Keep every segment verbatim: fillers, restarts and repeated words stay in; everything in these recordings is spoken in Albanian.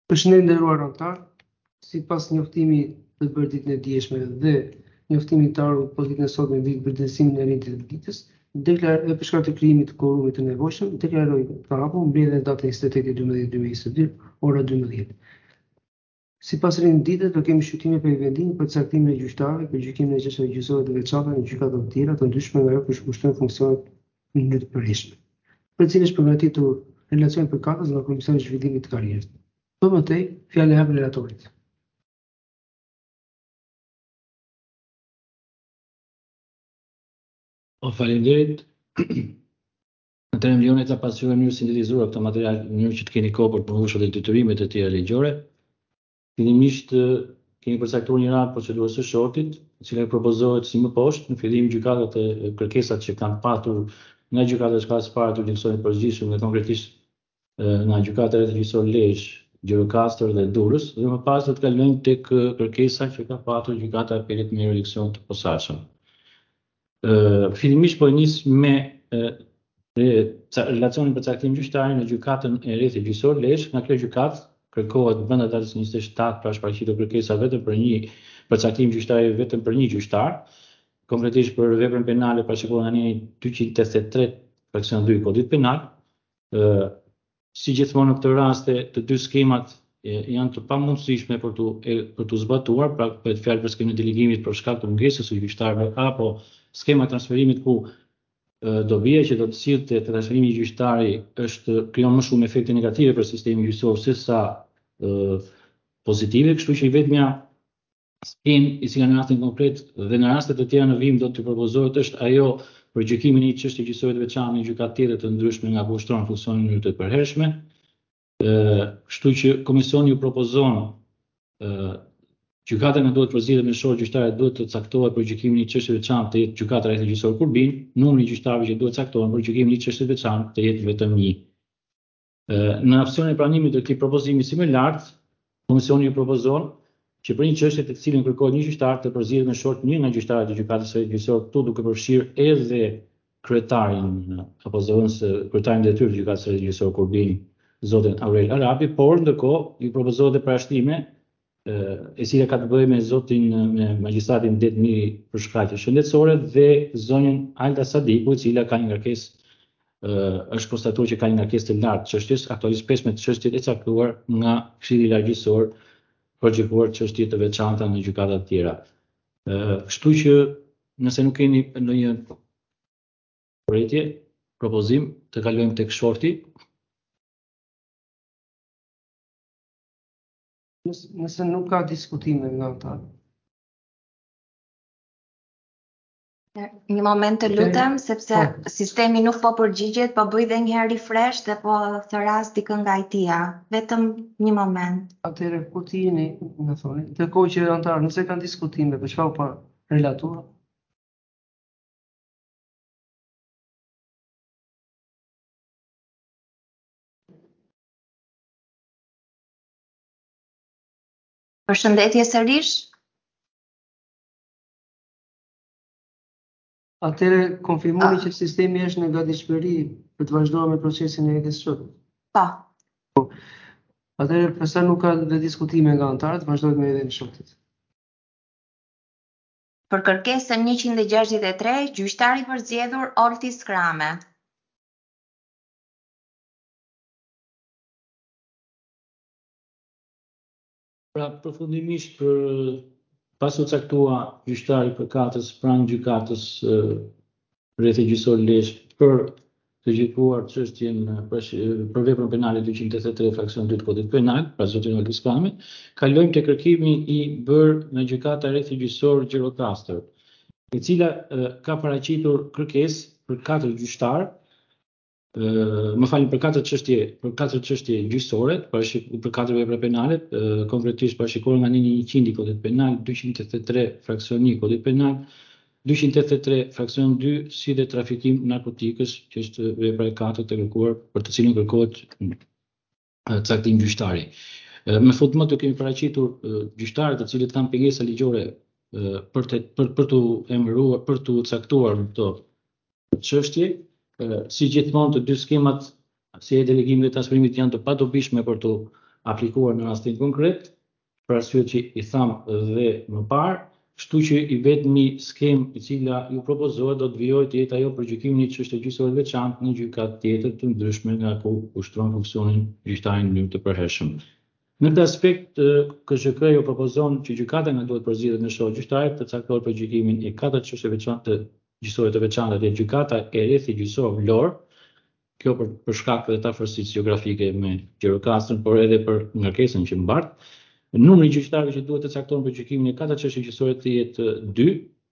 Përshëndetje nderuar anëtar, sipas njoftimit të bërë ditën e dieshme dhe njoftimit të ardhur për ditën e sotme mbi vërtetësimin e rendit të ditës, deklaroj për shkak të krijimit të korumit të nevojshëm, deklaroj të hapur mbledhjen e datës njëzet e tetë dymbëdhjetë dy mijë e njëzet e dy, ora dymbëdhjetë. Sipas rendit të ditës, do kemi shqyrtime për vendimin për caktimin e gjyqtarëve për gjykimin e çështjeve gjyqësore të veçanta në gjykata të tjera të ndryshme nga ajo për shkushtojnë funksionet në mënyrë të përhershme, për cilën është përgatitur relacion përkatës nga Komisioni i Zhvillimit të Karrierës. Për më tej, fjalën e hap relatorit. O faleminderit. Në të milione të pasur në mënyrë sintetizuar këtë material në mënyrë që të keni kohë për të përmbusur dhe detyrimet e tjera ligjore. Fillimisht kemi përcaktuar një radhë procedurës së shortit, e cila propozohet si më poshtë në fillim gjykatat e kërkesat që kanë patur nga gjykata e shkallës së parë të gjykatës përgjithshëm dhe konkretisht nga gjykata e gjyqësor Lezhë, Gjirokastër dhe Durrës, dhe më pas do të kalojmë tek kërkesa që ka patur gjykata e apelit me jurisdiksion të posaçëm. Uh, Fillimisht po nis me uh, relacionin për caktim gjyqtari në gjykatën e rrethit gjyqësor Lezhë. Nga kjo gjykatë kërkohet brenda datës njëzet e shtatë pra shpaqitur kërkesa vetëm për një përcaktim gjyqtari vetëm për një gjyqtar, konkretisht për veprën penale parashikohet nga aneni dyqind e tetëdhjetë e tre fraksion dy i Kodit Penal. Uh, Si gjithmonë në këtë raste, të dy skemat e, janë të pamundësishme për të për të zbatuar, pra bëhet fjalë për skemën e delegimit për shkak të mungesës së gjyqtarëve apo skema e transferimit ku e, do bie që do të sillte të transferimi i gjyqtari është krijon më shumë efekte negative për sistemin gjyqësor sesa e, pozitive, kështu që i vetmja skemë i cila në rastin konkret dhe në raste të tjera në vim do të propozohet është ajo për gjykimin e një çështje gjyqësore të veçantë në gjykatë tjetër të ndryshme nga ku ushtron funksionin në mënyrë të përhershme. Kështu që komisioni ju propozon gjykata që duhet përzgjedhet me shortë gjyqtare duhet të caktohet për gjykimin e një çështje të veçantë të jetë gjykata rreth gjyqësor Kurbin, numri i gjyqtarëve që duhet caktohen për gjykimin e një çështje të veçantë të jetë vetëm një. Në opsionin e pranimit të këtij propozimi si më lart, komisioni ju propozon që për një çështje të cilën kërkohet një gjyqtar të përzgjedhet me shortë një nga gjyqtarët e gjykatës së gjyqësor, këtu duke përfshirë edhe kryetarin apo zëvendës kryetarin detyrë të gjykatës së gjyqësor Kurbin, zotin Aurel Arabi, por ndërkohë ju propozohet edhe parashtime e cila ka të bëjë me zotin me magjistratin Detmiri për shkaqe shëndetësore dhe zonjën Alda Sadiku, e cila ka një ngarkesë është konstatuar që ka një ngarkesë të lartë çështjes, aktualisht pesëmbëdhjetë çështjet e caktuar nga Këshilli Largjësor për gjykuar çështje të veçanta në gjykata të tjera. Kështu që nëse nuk keni ndonjë përgjigje, propozim të kalojmë tek shorti. Nëse nuk ka diskutime nga ata. Një moment të lutem, sepse oh. sistemi nuk po përgjigjet, po bëj dhe një herë refresh dhe po thëras dikën nga I T-ja. Vetëm një moment. Atëherë kur ti jeni, më thoni, ndërkohë që anëtar, nëse kanë diskutime, për çfarë pa relator? Përshëndetje sërish. Atëherë konfirmoni ah. që sistemi është në gatishmëri për të vazhduar me procesin e heqjes së shortit. Po. Atëherë përsa nuk ka dhe diskutime nga anëtarët, vazhdojmë me hedhjen e shortit. Për kërkesën njëqind e gjashtëdhjetë e tre, gjyqtari përzgjedhur Olti Skrame. Pra përfundimisht për pas u caktua gjyqtari përkatës pranë gjykatës rreth gjyqësor Lezhë për të gjykuar çështjen për veprën penale dyqind e tetëdhjetë e tre fraksion dy të Kodit Penal, pra zotin Olti Skrame, kalojmë te kërkimi I bërë në gjykata rreth gjyqësor Gjirokastër, e cila ka paraqitur kërkesë për katër gjyqtar, më falni për katër çështje, për katër çështje gjyqësore, për katër vepra penale, konkretisht parashikohen nga aneni njëqind I Kodit Penal, dyqind e tetëdhjetë e tre fraksion një I Kodit Penal, dyqind e tetëdhjetë e tre fraksion dy si dhe trafikim narkotikës, që është vepra e katërt e kërkuar për të cilën kërkohet caktim gjyqtari. Me fund më të kemi paraqitur gjyqtarët të cilët kanë pengesa ligjore për të për për të emëruar, për të caktuar këto çështje. Si gjithmonë të dy skemat si e delegimit dhe transferimit janë të padobishme për të aplikuar në rastin konkret, për arsye që i tham dhe më parë, kështu që i vetmi skem e cila ju propozohet do të vijojë të jetë ajo për gjykimin e çështje gjyqësore të veçantë në gjykatë tjetër të ndryshme nga ku ushtron funksionin gjyqtari në mënyrë të përhershëm. Në këtë aspekt, K Z K-ju propozon që gjykata nga duhet përzgjedhet në shoh gjyqtarit të caktuar për gjykimin e katër çështjeve veçantë gjyqësore të veçanta dhe gjykata e rrethi gjyqësor Vlorë, kjo për, për shkak të afërsisë gjeografike me Gjirokastrën, por edhe për ngarkesën që mbart. Numri i gjyqtarëve që duhet të caktohen për gjykimin e katër çështjeve gjyqësore të jetë dy.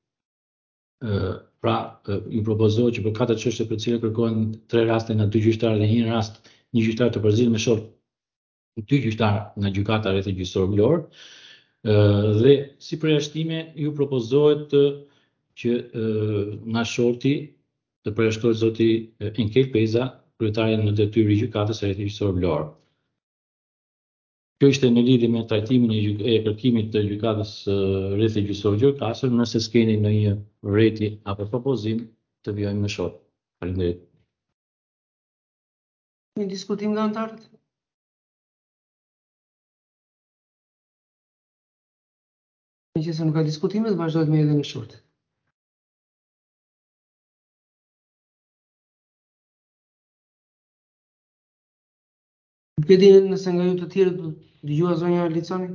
Pra, ju propozohet që për katër çështje për të cilat kërkohen tre raste nga dy gjyqtarë dhe një rast një gjyqtar të përzgjedhur me shoh dy gjyqtarë nga gjykata e rrethit gjyqësor Vlorë. Dhe si përjashtime ju propozohet që nga shorti të përjashtohet zoti Enkel Peza, kryetari në detyrë i gjykatës së rrethit gjyqësor Vlorë. Kjo ishte në lidhje me trajtimin e, e kërkimit të gjykatës rrethit gjyqësor Gjirokastër, nëse s'keni ndonjë vërejtje apo propozim të vijojmë në shoh. Faleminderit. Një diskutim nga anëtarët? Nëse nuk ka diskutime, të vazhdojmë me edhe në short. Nuk e di nëse nga ju të tjerë do dëgjua zonja Liconi?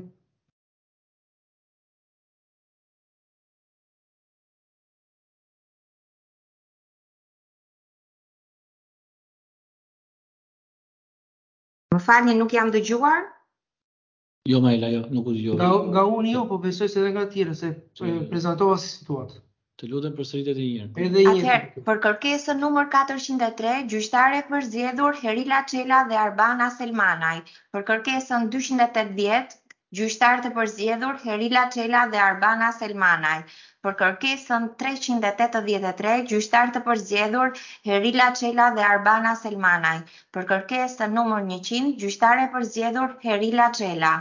Më falni, nuk jam dëgjuar? Jo, Maila, jo, nuk u dëgjova. Nga, nga unë jo, po besoj se edhe nga të tjerë, se prezantova si situatë. Të lutem përsëritet edhe një herë. Edhe një Atëherë, për kërkesën numër katërqind e tre, gjyqtare përzgjedhur Herila Çela dhe Arbana Selmanaj. Për kërkesën dyqind e tetëdhjetë, gjyqtar të përzgjedhur Herila Çela dhe Arbana Selmanaj. Për kërkesën treqind e tetëdhjetë e tre, gjyqtar të përzgjedhur Herila Çela dhe Arbana Selmanaj. Për kërkesën numër njëqind, gjyqtare përzgjedhur Herila Çela.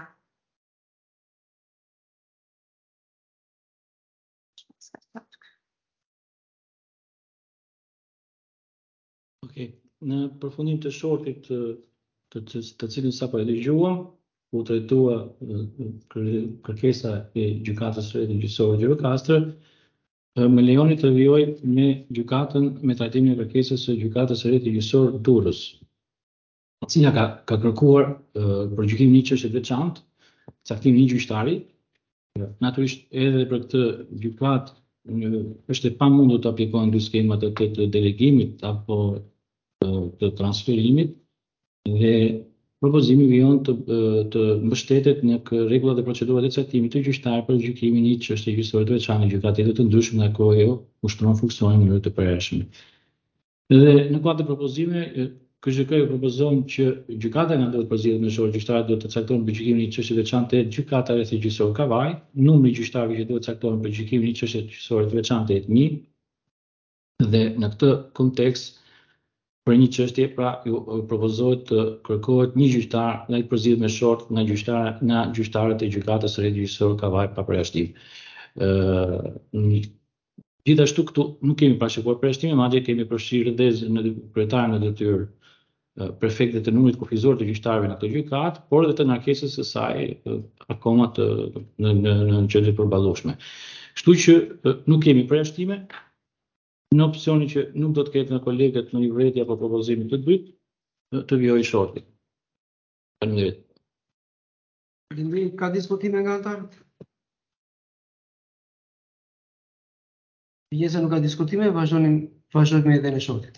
Okej, në përfundim të shortit të, të, të, të cilin sapo e dëgjuam, u trajtua kërkesa e gjykatës së rrethit gjyqësor Gjirokastër, më lejoni të vijoj me gjykatën me trajtimin e kërkesës së gjykatës së rrethit gjyqësor Durrës, e cila ka, ka kërkuar për gjykimin e një çështje të veçantë, caktimin e një gjyqtari. Natyrisht edhe për këtë gjykatë është e pamundur të aplikohen dy skemat të, të delegimit apo të, të transferimit, dhe propozimi vijon të, të mbështetet në rregullat dhe procedurat e caktimit të gjyqtarit për gjykimin e një çështje gjyqësore të veçantë në gjykatë tjetër të ndryshme nga ku ajo ushtron funksionin në mënyrë të përhershme. Dhe në kuadër të propozimeve, K Z K-ju propozon që gjykata nga duhet përzgjedhet në shoh gjyqtarët duhet të caktohen për gjykimin e një çështje të veçantë të gjykata e rrethit gjyqësor Kavaj, numri i gjyqtarëve që duhet caktohen për gjykimin e një çështje gjyqësore të veçantë të një, dhe në këtë kontekst për një çështje pra ju propozohet të kërkohet një gjyqtar nga i përzgjedhur me short nga gjyqtarë nga gjyqtarët e gjykatës së rrethit gjyqësor Kavaj pa përjashtim. Ë Gjithashtu këtu nuk kemi parashikuar përjashtime, madje kemi përfshirë dhe në kryetarin në detyrë prefektet të numrit kufizor të gjyqtarëve në këtë gjykatë, por edhe të ngarkesës së saj akoma të në në në gjendje përballueshme. Kështu që nuk kemi përjashtime. Në opsionin që nuk do të ketë nga kolegët në një vërejtje apo propozim të dytë, të vijojë shorti. Faleminderit. Faleminderit. Ka diskutime nga anëtarët? Nëse nuk ka diskutime, vazhdojmë vazhdojmë edhe në shortit.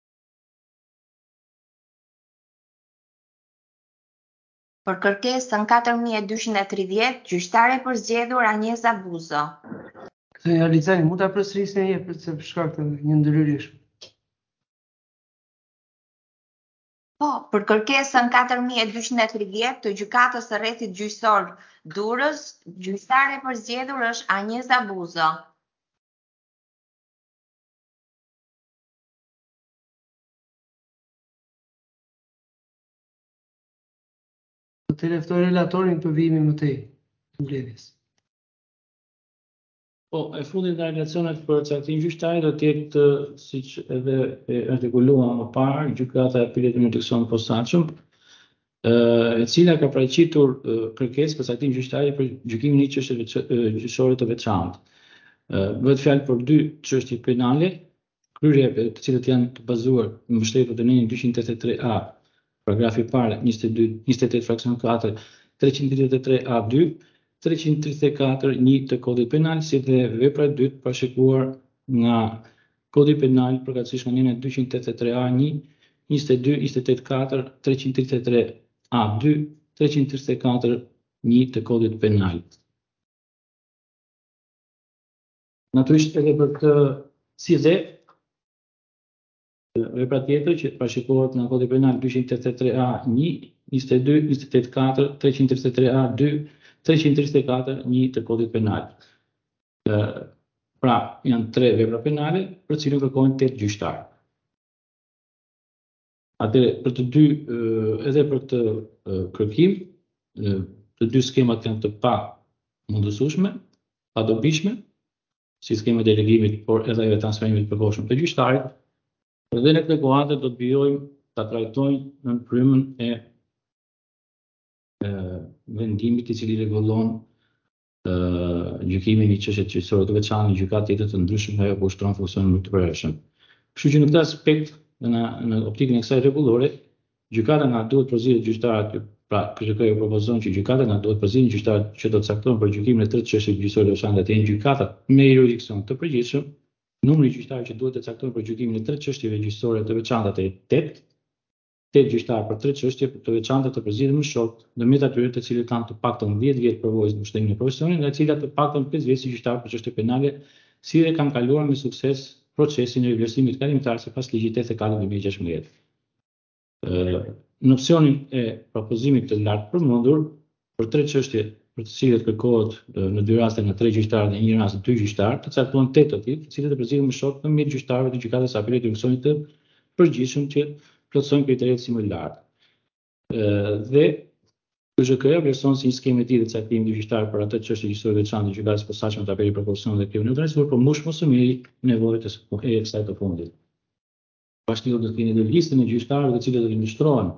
Për kërkesën katër mijë e dyqind e tridhjetë, gjyqtare përzgjedhur Anjeza Buzo. Këtë Alicani, mund ta përsërisni një herë për shkak të një ndërhyrjesh. Po, për kërkesën katër mijë e dyqind e tridhjetë të gjykatës së rrethit gjyqësor Durrës, gjyqtare përzgjedhur është Anjeza Buzo. Të leftoj relatorin për vijimin më tej të mbledhjes. Po, e fundit nga relacionet për caktimin gjyqtarit do të jetë, siç edhe e artikuluam më parë, gjykata e apelatit në tekson posaçëm, e cila ka paraqitur kërkesë për caktim gjyqtare për gjykimin e çështjeve gjyqësore të veçantë. Bëhet fjalë për dy çështje penale, kryrja e të cilët janë të bazuar në mbështetje të nënën dyqind e tetëdhjetë e tre A, paragrafi i parë, njëzet e dy, njëzet e tetë fraksion katër, treqind tridhjetë e tre A dy, treqind tridhjetë e katër një të Kodit Penal, si dhe vepra e dytë parashikuar nga Kodi Penal përkatësisht nga nënën dyqind e tetëdhjetë e tre A një, njëzet e dy, njëzet e tetë katër, treqind tridhjetë e tre A dy, treqind tridhjetë e katër një të Kodit Penal. Natyrisht edhe për këtë si dhe vepra tjetër që parashikohet nga Kodi Penal dyqind e tetëdhjetë e tre A një, njëzet e dy, njëzet e tetë katër, treqind tridhjetë e tre A dy, treqind tridhjetë e katër një të Kodit Penal. Pra, janë tre vepra penale për cilën kërkohen tetë gjyqtar. Atëherë, për të dy, edhe për këtë kërkim, të dy skemat janë të pa mundësueshme, pa dobishme, si skema e delegimit, por edhe e transferimit të përkohshëm të gjyqtarit. Dhe në këtë kuadër do të bijojmë ta trajtojmë në frymën e vendimit i cili rregullon gjykimin i çështjeve gjyqësore të veçantë në gjykata tjetër të ndryshme nga ajo ku ushtron funksionin më të përhershëm. Kështu që në këtë aspekt, në, në optikën e kësaj rregullore, gjykata nga duhet përzihet gjyqtarët, pra K Z K-ju propozon që gjykata nga duhet përzihen gjyqtarët që do të caktohen për gjykimin e tretë çështjeve gjyqësore të veçanta të jenë gjykatat me jurisdiksion të përgjithshëm. Numri i gjyqtarëve që duhet të caktohen për gjykimin e tretë çështjeve gjyqësore të veçanta të jetë tetë, tetë gjyqtarë për tre çështje të veçanta të përzihen më shokët, ndërmjet atyre të cilët kanë të paktën dhjetë vjet përvojës në mbështetjen e profesionit, nga të cilat të paktën pesë vjet si gjyqtar për çështje penale, si dhe kanë kaluar me sukses procesin e rivlerësimit kalimtar sipas ligjit tetëdhjetë e katër dy mijë e gjashtëmbëdhjetë. Në opsionin e propozimit të lartë përmendur, për tre çështje për të cilat kërkohet në dy raste nga tre gjyqtarë dhe në një rast dy gjyqtarë, të caktuan tetë të tillë, të cilët të përzihen më shokët ndërmjet gjyqtarëve të gjykatës së apelit të mësonit të përgjithshëm që plotësojnë kriteret si më lartë. Dhe K Z K-ja vlerëson si një skemë e tillë të caktimit të gjyqtarëve për atë çështje gjyqësore veçantë të gjykatës së posaçme të apelit për korrupsion dhe krimin organizuar, por mush mos u miri nevojat e kësaj të fundit. Bashkia do të keni në listën e gjyqtarëve të cilët do të mbështrohen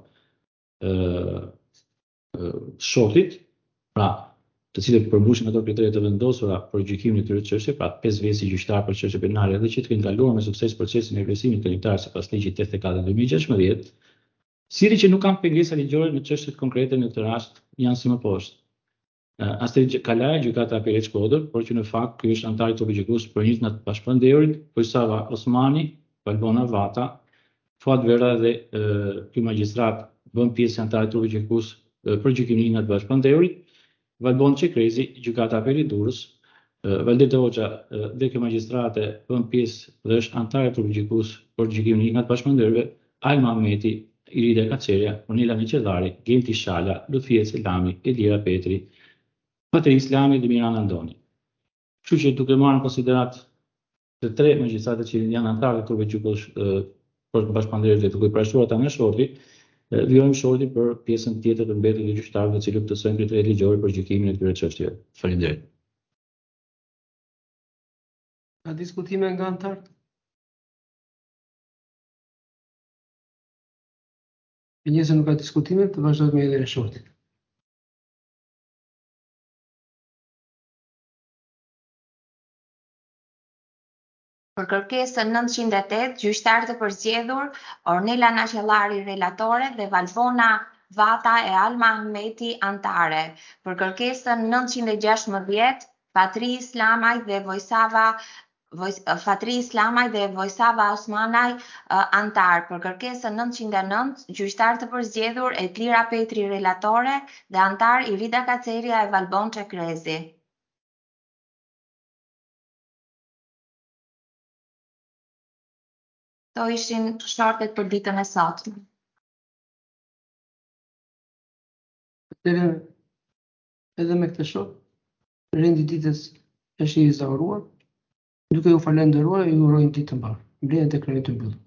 shotit, pra të cilët përmbushin ato kriteret të vendosura për gjykimin e këtyre çështjeve, pra pesë vjet si gjyqtar për çështje penale dhe që të kenë kaluar me sukses procesin e vlerësimit kalimtar sipas ligjit tetëdhjetë e katër dy mijë e gjashtëmbëdhjetë, siri që nuk kanë pengesa ligjore në çështjet konkrete në këtë rast janë si më poshtë. Astrid Kalaja, gjykata e apelit Shkodër, por që në fakt ky është antar i trupit gjykues për njëjtën atë bashkëpandeurit, Kojsava Osmani, Valbona Vata, Fuad Vera dhe ky magjistrat bën pjesë antar i trupit gjykues për gjykimin e atë bashkëpandeurit, Valbon Çekrezi, gjykata e apelit Durrës, Valdete Hoxha dhe ky magjistrate bën pjesë dhe është antar i trupit gjykues për gjykimin e atë bashkëpandeurve, Alma Ahmeti, Irida Kaçerja, Ornela Meqellari, Genti Shala, Lutfia Selami, Elira Petri, Patri Islami dhe Mirana Andoni. Kështu që duke marrë në konsiderat të tre magjistratë që janë antarë të trupit gjykues për bashkëpandeurët dhe duke parashuar ata nga shorti, vijojmë shortin për pjesën tjetër të mbetur të gjyqtarëve të cilët plotësojnë kriteret ligjore për gjykimin e këtyre çështjeve. Faleminderit. Ka diskutime nga antarët? Nëse nuk ka diskutime, të vazhdojmë me hedhjen e shortit. Për kërkesën nëntëqind e tetë, gjyqtarë të përzgjedhur, Ornela Naqellari relatore dhe Valbona Vata e Alma Ahmeti antare. Për kërkesën nëntëqind e gjashtëmbëdhjetë, Fatri Islamaj dhe Vojsava Fatri Islamaj dhe Vojsava Osmanaj antar. Për kërkesën nëntëqind e nëntë, gjyqtar të përzgjedhur, Elira Petri relatore dhe antar Irida Kaçerja e Valbon Çekrezi. Këto ishin shortet për ditën e sotme. Atëherë, edhe me këtë short, rendi i ditës është i zauruar. Duke u falendëruar, ju urojmë ditë të mbarë. Mbledhjen tek kraju të mbyllur.